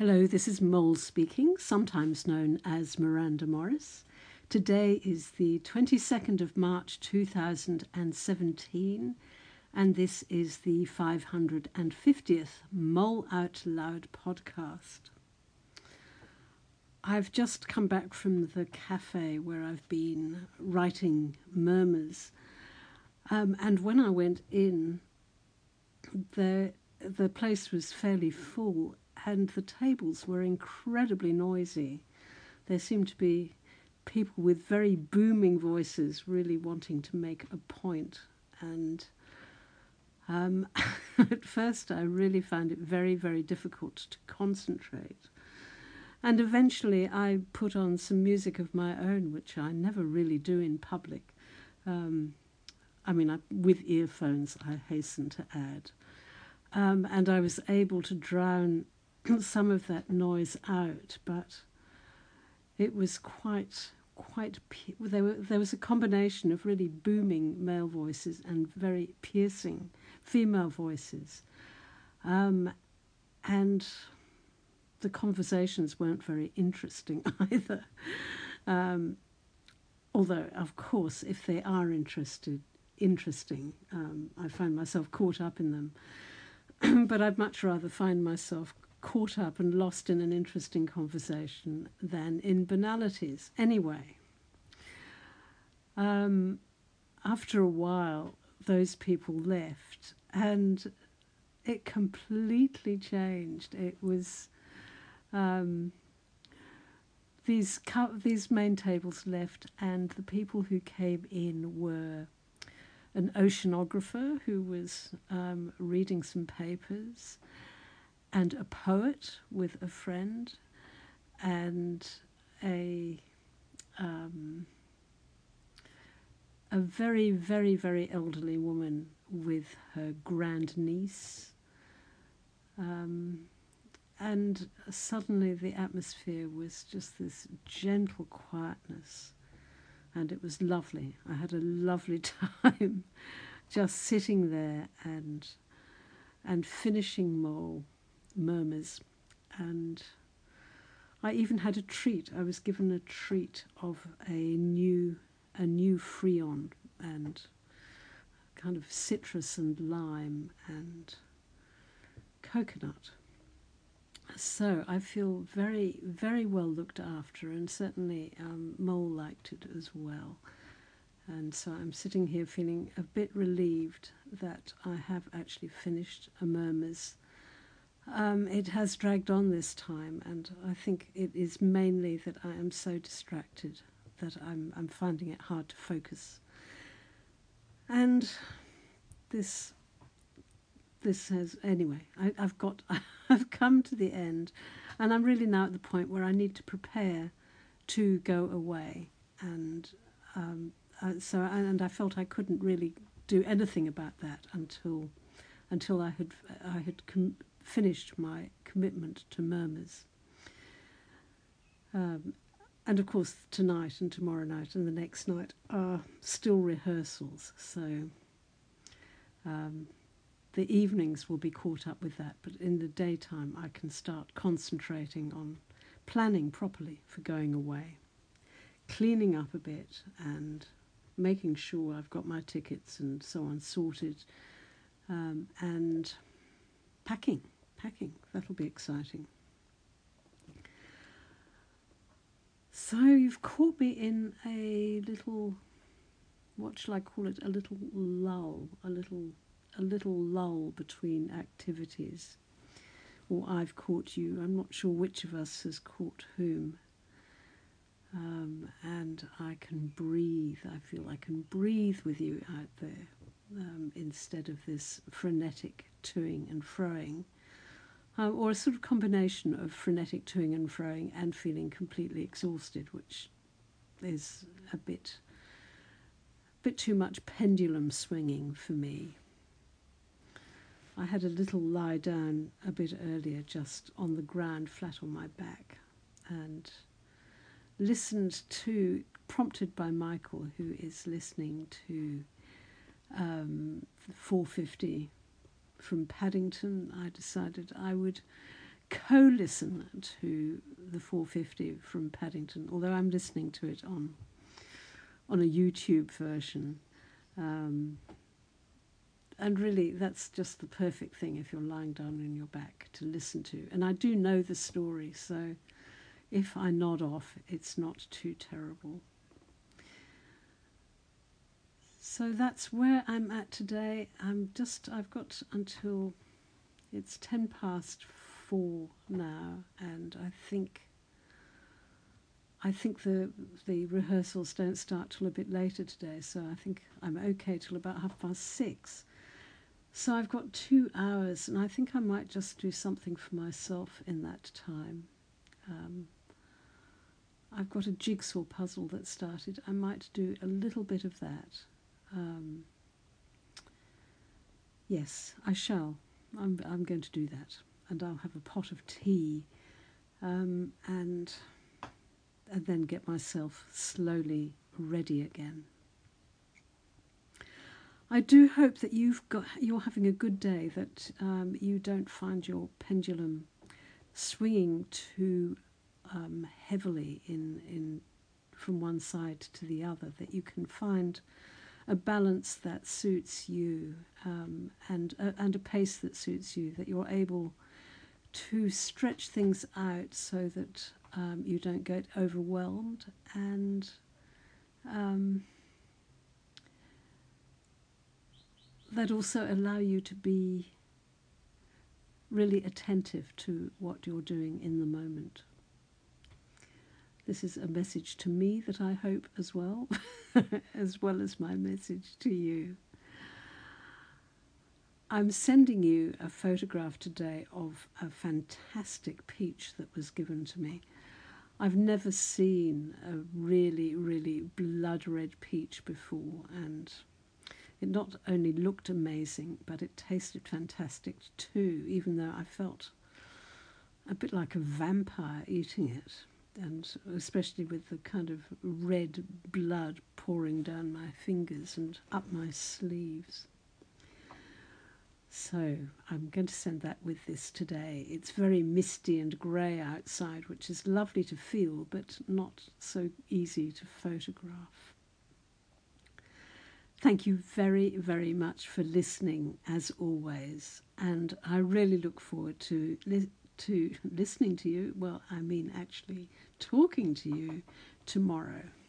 Hello, this is Mole speaking, sometimes known as Miranda Morris. Today is the 22nd of March 2017, and this is the 550th Mole Out Loud podcast. I've just come back from the cafe where I've been writing murmurs, and when I went in, the place was fairly full, and the tables were incredibly noisy. There seemed to be people with very booming voices really wanting to make a point. And at first I really found it very, very difficult to concentrate. And eventually I put on some music of my own, which I never really do in public. With earphones, I hasten to add. And I was able to drown some of that noise out, but it was there was a combination of really booming male voices and very piercing female voices, and the conversations weren't very interesting either, although of course if they are interesting, I find myself caught up in them. But I'd much rather find myself caught up and lost in an interesting conversation than in banalities. Anyway, after a while, those people left, and it completely changed. It was these main tables left, and the people who came in were an oceanographer who was reading some papers, and a poet with a friend, and a very, very, very elderly woman with her grandniece. And suddenly the atmosphere was just this gentle quietness, and it was lovely. I had a lovely time just sitting there and finishing murmurs, and I even had a treat. I was given a treat of a new Freon, and kind of citrus and lime and coconut. So I feel very, very well looked after, and certainly Mole liked it as well. And so I'm sitting here feeling a bit relieved that I have actually finished a murmurs. It has dragged on this time, and I think it is mainly that I am so distracted that I'm finding it hard to focus. And this has, anyway, I've come to the end, and I'm really now at the point where I need to prepare to go away, and I felt I couldn't really do anything about that until I had finished my commitment to murmurs. And of course tonight and tomorrow night and the next night are still rehearsals, so the evenings will be caught up with that, but in the daytime I can start concentrating on planning properly for going away, cleaning up a bit and making sure I've got my tickets and so on sorted, and packing. That'll be exciting. So you've caught me in a little, what shall I call it, a little lull between activities. Or I've caught you. I'm not sure which of us has caught whom. And I can breathe. I feel I can breathe with you out there, instead of this frenetic toing and froing. Or a sort of combination of frenetic toing and froing and feeling completely exhausted, which is a bit too much pendulum swinging for me. I had a little lie down a bit earlier, just on the ground, flat on my back, and listened to, prompted by Michael, who is listening to 450 from Paddington, I decided I would co-listen to the 450 from Paddington, although I'm listening to it on a YouTube version. And really, that's just the perfect thing if you're lying down on your back to listen to. And I do know the story, so if I nod off, it's not too terrible. So that's where I'm at today. I've got until it's 4:10 now, and I think the rehearsals don't start till a bit later today, so I think I'm okay till about 6:30. So I've got 2 hours, and I think I might just do something for myself in that time. I've got a jigsaw puzzle that started. I might do a little bit of that. Yes, I shall. I'm going to do that, and I'll have a pot of tea, and then get myself slowly ready again. I do hope that you're having a good day, that you don't find your pendulum swinging too heavily in from one side to the other, that you can find a balance that suits you, and a pace that suits you, that you're able to stretch things out so that you don't get overwhelmed, and that also allow you to be really attentive to what you're doing in the moment. This is a message to me that I hope as well, as well as my message to you. I'm sending you a photograph today of a fantastic peach that was given to me. I've never seen a really, really blood red peach before, and it not only looked amazing, but it tasted fantastic too, even though I felt a bit like a vampire eating it, and especially with the kind of red blood pouring down my fingers and up my sleeves. So I'm going to send that with this today. It's very misty and grey outside, which is lovely to feel, but not so easy to photograph. Thank you very, very much for listening, as always. And I really look forward to listening to you. Well, I mean actually talking to you tomorrow.